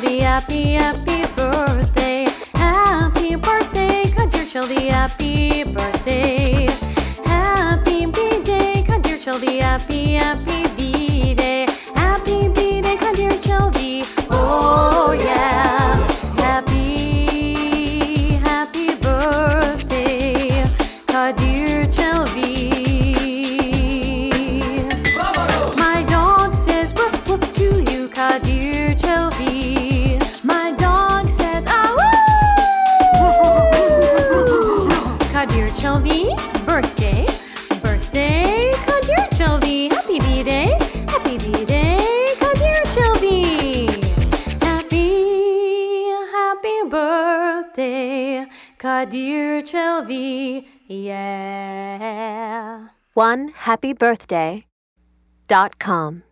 Chelby, happy birthday. Happy birthday, Kadir Chelby, happy birthday. Happy B-Day, Kadir Chelby, happy B-Day. Happy B-Day, Kadir Chelby, oh yeah. Happy birthday, Kadir Chelby. My dog says whoop whoop to you, Kadir Chelby. My dog says ah woo. Kadir Chelby, birthday, Kadir Chelby. Happy B-Day, Kadir Chelby. Happy birthday, Kadir Chelby, yeah. OneHappyBirthday.com